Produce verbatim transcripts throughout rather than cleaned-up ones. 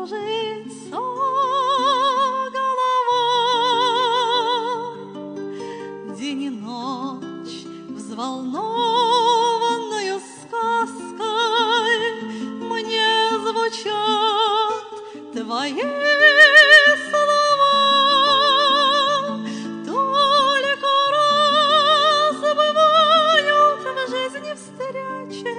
кружится головой. День и ночь взволнованную сказкой мне звучат твои слова. Только раз бывают в жизни встречи,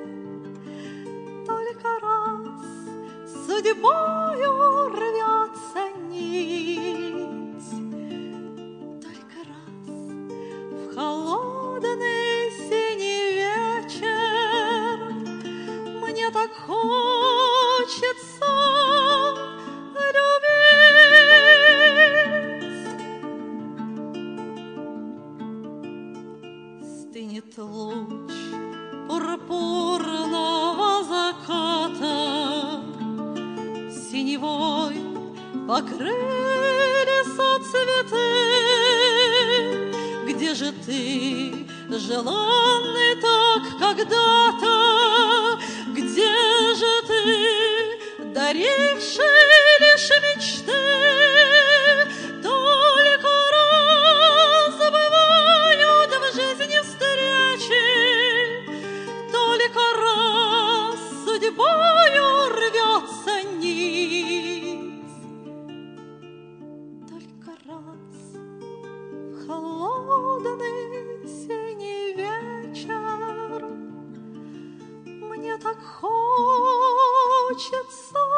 только раз судьбою рвется нить, только раз в холодный синий вечер мне так хочется любить. Стынет луч пурпурного заката, синевой покрыли соцветы. Где же ты, желанный так когда-то? Где же ты, даривший лишь мечты? Только раз бывают в жизни встречи, только раз судьбою рвется нить, только раз в холодный синий вечер мне так хочется